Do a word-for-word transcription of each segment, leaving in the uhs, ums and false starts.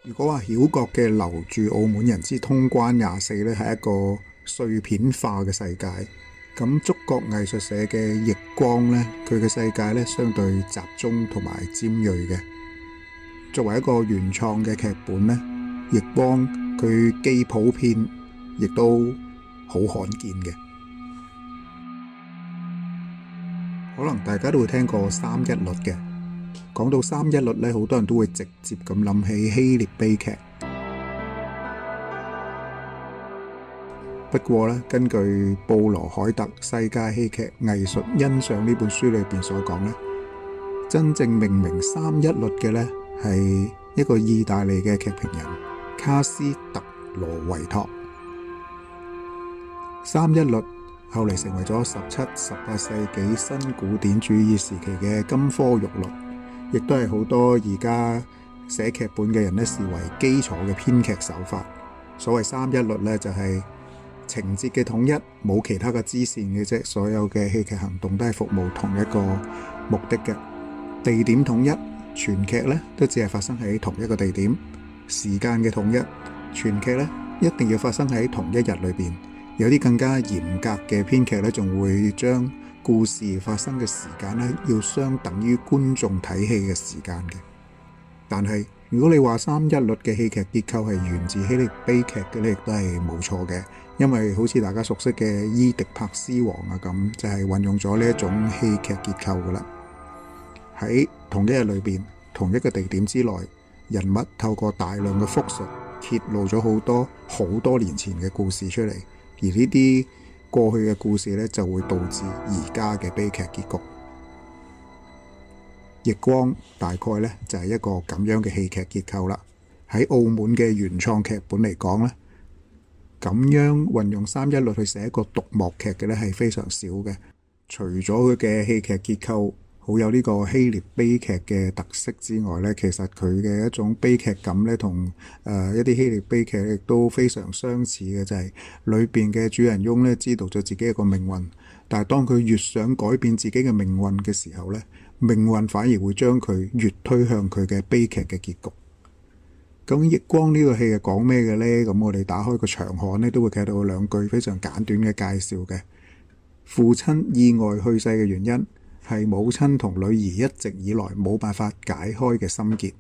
如果話曉閣嘅留住澳門人之通關廿四咧，係一個碎片化嘅世界，咁觸覺藝術社嘅逆光咧，佢嘅世界咧相對集中同埋尖銳嘅。作為一個原創嘅劇本咧，逆光佢既普遍，亦都好罕見嘅。可能大家都會聽過三一律嘅。講到三一律咧，好多人都會直接咁諗起希臘悲劇。不過咧，根據布羅海特《世界戲劇藝術欣賞》呢本書裏邊所講咧，真正命名三一律嘅咧係一個意大利嘅劇評人卡斯特羅維托。三一律後嚟成為咗十七、十八世紀新古典主義時期嘅金科玉律。亦都係好多而家寫劇本嘅人咧視為基礎嘅編劇手法。所謂三一律咧，就係情節嘅統一，冇其他嘅支線嘅啫。所有嘅戲劇行動都係服務同一個目的嘅。地點統一，全劇咧都只係發生喺同一個地點。時間嘅統一，全劇咧一定要發生喺同一日裏邊。有啲更加嚴格嘅編劇咧，仲會將故事發生嘅時間咧，要相等於觀眾睇戲嘅時間嘅。但係如果你話三一律嘅戲劇結構係源自希臘悲劇嘅咧，亦都係冇錯嘅。因為好似大家熟悉嘅伊迪帕斯王啊咁，就係運用咗呢一種戲劇結構噶啦。喺同一日裏邊，同一個地點之內，人物透過大量嘅複述，揭露咗好多好多年前嘅故事出嚟，而呢啲過去嘅故事咧，就會導致而家嘅悲劇結局。逆光大概咧就係一個咁樣嘅戲劇結構啦。喺澳門嘅原創劇本嚟講咧，咁樣運用三一律去寫一個獨幕劇嘅咧係非常少嘅。除咗佢嘅戲劇結構好有呢個希臘悲劇嘅特色之外咧，其實佢嘅一種悲劇感咧，同誒一啲希臘悲劇亦都非常相似嘅，就係裏邊嘅主人翁咧知道咗自己一個命運，但係當佢越想改變自己嘅命運嘅時候咧，命運反而會將佢越推向佢嘅悲劇嘅結局。咁逆光呢個戲係講咩嘅咧？咁我哋打開個長刊咧，都會睇到兩句非常簡短嘅介紹嘅。父親意外去世嘅原因係母親同女兒一直以來冇辦法解開嘅心結。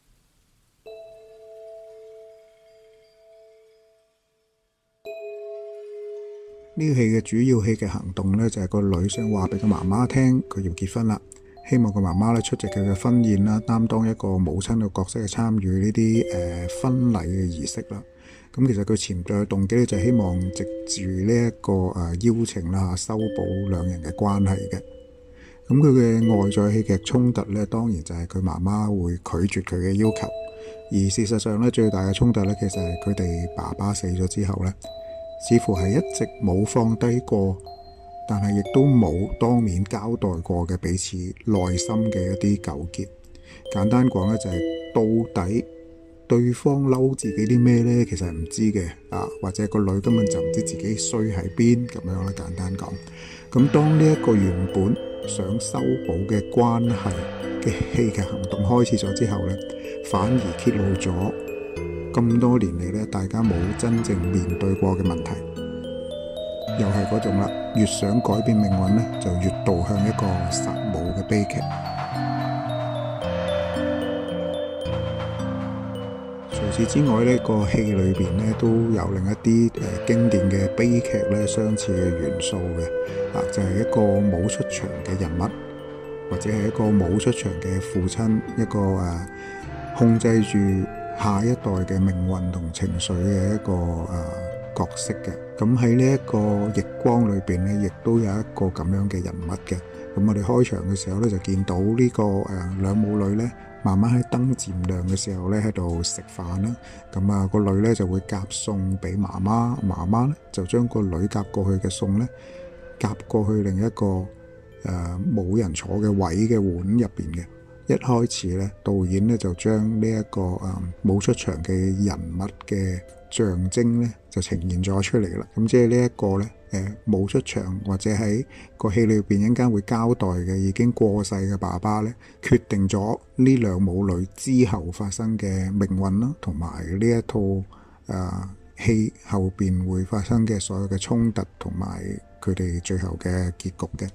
呢個戲嘅主要戲嘅行動呢，就係個女想話俾個媽媽聽，佢要結婚啦，希望個媽媽咧出席佢嘅婚宴啦，擔當一個母親嘅角色去參與呢啲誒婚禮嘅儀式啦。咁其實佢潛在嘅動機咧，就係希望藉住呢一個誒、呃、邀請啦，修補兩人嘅關係嘅。咁佢嘅外在戲劇衝突咧，當然就係佢媽媽會拒絕佢嘅要求。而事實上咧，最大嘅衝突咧，其實係佢哋爸爸死咗之後咧，似乎係一直冇放低過，但係亦都冇當面交代過嘅彼此內心嘅一啲糾結。簡單講咧，就係、是、到底對方嬲自己啲咩咧，其實係唔知嘅啊，或者個女根本就唔知自己衰喺邊咁樣啦。簡單講，咁當呢一個原本想修補嘅關係嘅戲劇行動開始咗之後呢，反而揭露咗咁多年嚟呢，大家冇真正面對過嘅問題，又係嗰種啦，越想改變命運呢，就越導向一個殺母嘅悲劇。除此之外呢，個戲裏邊呢都有另一啲誒、呃、經典嘅悲劇咧相似嘅元素嘅。啊，就係、是、一個冇出場嘅人物，或者係一個冇出場嘅父親，一個誒、啊、控制住下一代嘅命運同情緒嘅一個誒、啊、角色嘅。咁喺呢一個逆光裏邊咧，亦都有一個咁樣嘅人物嘅。咁我哋開場嘅時候咧，就見到呢、這個誒、啊、兩母女咧，慢慢喺燈漸亮嘅時候咧，喺度食飯啦。咁啊，個女咧就會夾餸俾媽媽，媽媽咧就將個女夾過去嘅餸咧，夾過去另一個誒冇、呃、人坐嘅位嘅碗入邊嘅。一開始咧，導演咧就將呢一個誒冇、呃、出場嘅人物嘅象徵咧就呈現咗出嚟啦。咁即係呢一個咧誒冇出場或者喺個戲裏邊一陣間會交代嘅已經過世嘅爸爸咧，決定咗呢兩母女之後發生嘅命運啦，同埋呢一套誒、呃、戲後邊會發生嘅所有嘅衝突同埋佢哋最後嘅結局嘅。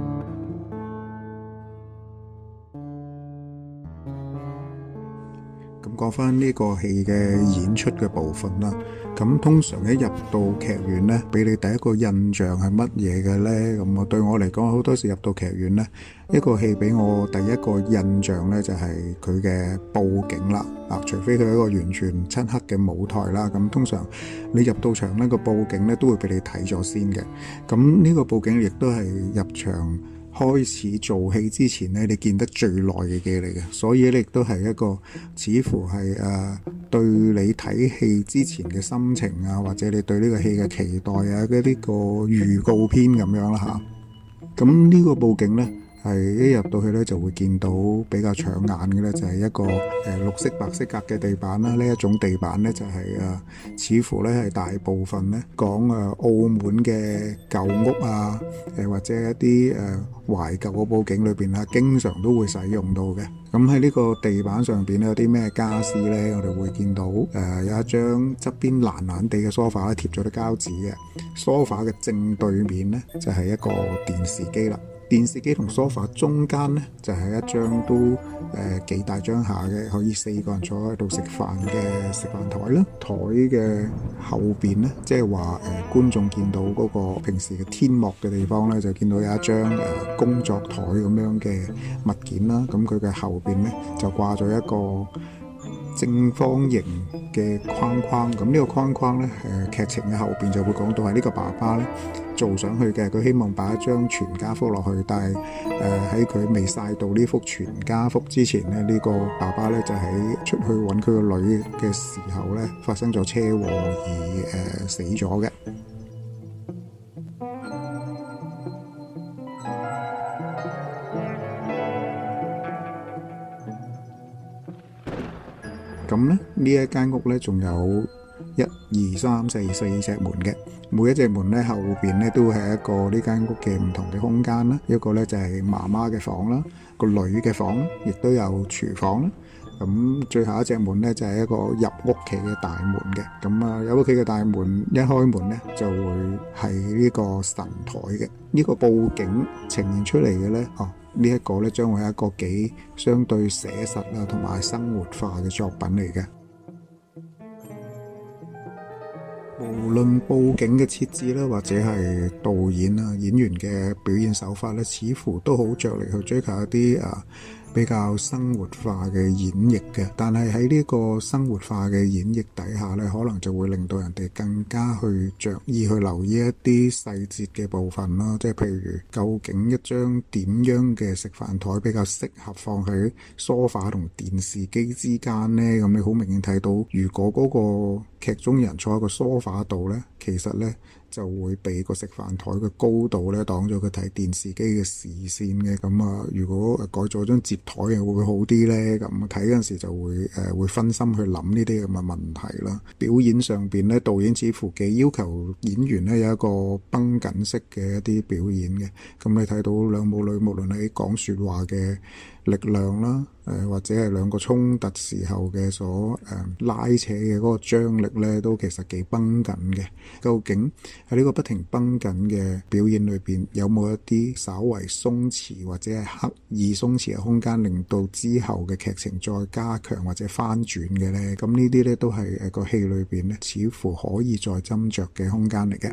咁講翻呢個戲嘅演出嘅部分啦，咁通常一入到劇院呢，俾你第一個印象係乜嘢嘅呢？咁啊，對我嚟講，好多時入到劇院呢，一個戲俾我第一個印象呢，就係佢嘅佈景啦。嗱，除非佢係一個完全漆黑嘅舞台啦，咁通常你入到場呢個佈景呢，都會俾你睇咗先嘅。咁呢個佈景亦都係入場開始做戲之前咧，你見得最耐嘅嘢嚟嘅，所以咧亦都係一個似乎係誒、呃、對你睇戲之前嘅心情啊，或者你對呢個戲嘅期待啊，嗰啲個預告片咁樣啦嚇。咁呢個佈景咧，係一入到去咧就會見到比較搶眼嘅咧，就係、是、一個誒、呃、綠色白色格嘅地板啦。呢一種地板咧就係、是、誒、呃、似乎咧係大部分咧講誒、呃、澳門嘅舊屋啊，誒、呃、或者一啲誒、呃、懷舊嘅佈景裏邊啊，經常都會使用到嘅。咁喺呢個地板上邊咧有啲咩傢俬咧？我哋會見到誒、呃、有一張側邊爛爛地嘅梳化咧貼咗啲膠紙嘅。梳化嘅正對面咧就係、是、一個電視機啦。電視機同梳化中間呢，就係、是、一張都誒、呃、幾大張下嘅，可以四個人坐喺度食飯嘅食飯台啦。台嘅後邊呢，即係話誒觀眾見到嗰個平時嘅天幕嘅地方呢，就見到有一張誒、呃、工作台咁樣嘅物件啦。咁佢嘅後邊呢，就掛咗一個正方形嘅框框。咁呢個框框呢，誒、呃、劇情嘅後邊就會講到係呢個爸爸呢做上去嘅，佢希望擺一張全家福落去，但係誒喺佢未晒到呢幅全家福之前咧，呢、呢個爸爸咧就喺出去揾佢個女嘅時候咧，發生咗車禍而誒、呃、死咗嘅。咁咧呢一間屋咧仲有一二三四四隻門嘅，每一隻門咧後邊咧都係一個呢間屋嘅唔同嘅空間啦。一個咧就係媽媽嘅房啦，個女嘅房，亦都有廚房啦。咁最後一隻門咧就係一個入屋企嘅大門嘅。咁啊，入屋企嘅大門一開門咧就會係呢個神台嘅。呢個佈景呈現出嚟嘅咧，哦呢一個咧將會係一個幾相對寫實啊同埋生活化嘅作品嚟嘅。無論佈景嘅設置啦，或者係導演啊、演員嘅表現手法咧，似乎都好着力去追求一啲啊比較生活化嘅演繹嘅。但係喺呢個生活化嘅演繹底下咧，可能就會令到人哋更加去着意去留意一啲細節嘅部分啦。即係譬如，究竟一張點樣嘅食飯台比較適合放喺梳化同電視機之間呢？咁你好明顯睇到，如果嗰個劇中人坐喺個梳化度呢，其實呢就會被個食飯台嘅高度呢擋咗佢睇電視機嘅視線嘅。咁啊，如果改咗張摺台會唔會好啲呢？咁睇嗰陣時就會誒、呃、會分心去諗呢啲咁嘅問題啦。表演上邊呢，導演似乎幾要求演員呢有一個繃緊式嘅一啲表演嘅。咁你睇到兩母女無論喺講説話嘅力量啦，誒、呃、或者係兩個衝突時候嘅所誒、呃、拉扯嘅嗰個張力咧，都其實幾繃緊嘅。究竟喺呢個不停繃緊嘅表演裏邊，有冇一啲稍為鬆弛或者係刻意鬆弛嘅空間，令到之後嘅劇情再加強或者翻轉嘅咧？咁呢啲咧都係誒個戲裏邊咧，似乎可以再斟酌嘅空間嚟嘅。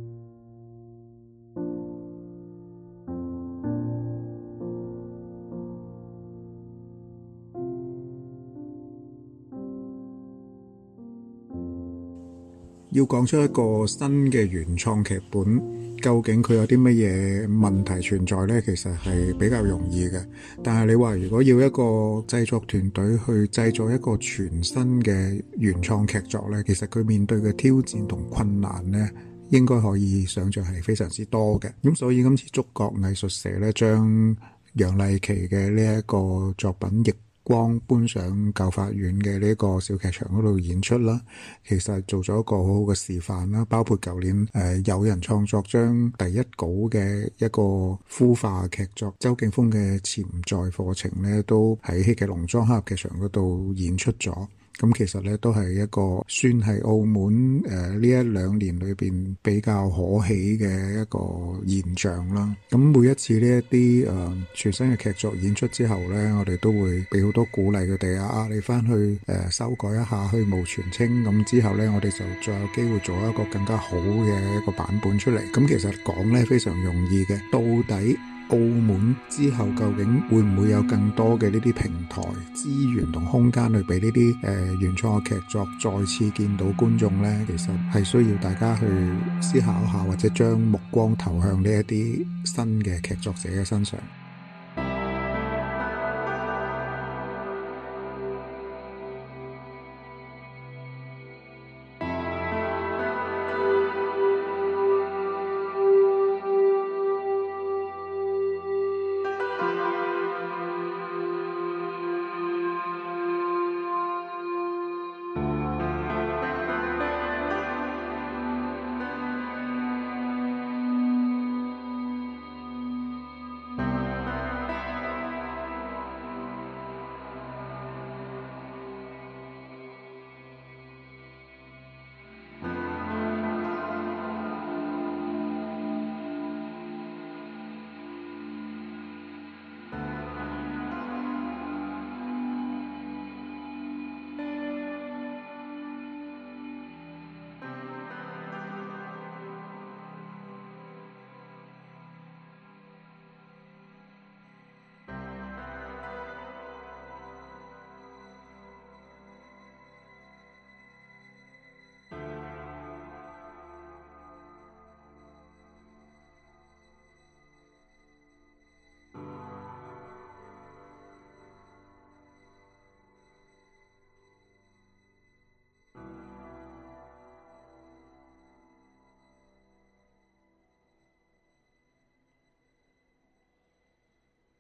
要講出一個新嘅原創劇本，究竟佢有啲乜嘢問題存在呢？其實係比較容易嘅。但係你話如果要一個製作團隊去製作一個全新嘅原創劇作呢，其實佢面對嘅挑戰同困難呢，應該可以想像係非常之多嘅。咁所以今次觸覺藝術社呢，將楊麗琪嘅呢一個作品《逆光搬上舊法院嘅呢個小劇場嗰度演出啦，其實做咗一個好好嘅示範啦。包括舊年誒、呃、有人創作將第一稿嘅一個孵化劇作周敬峰嘅潛在課程咧，都喺戲劇農莊黑盒劇場嗰度演出咗。咁其實咧都係一個算係澳門誒呢、呃、一兩年裏邊比較可喜嘅一個現象啦。咁每一次呢一啲誒全新嘅劇作演出之後咧，我哋都會俾好多鼓勵佢哋啊，啊你翻去誒、呃、修改一下，去蕪存菁。咁之後咧，我哋就再有機會做一個更加好嘅一個版本出嚟。咁其實講咧非常容易嘅，到底澳門之後究竟會唔會有更多嘅呢啲平台資源同空間去俾呢啲誒原創嘅劇作再次見到觀眾呢？其實係需要大家去思考一下，或者將目光投向呢一啲新嘅劇作者嘅身上。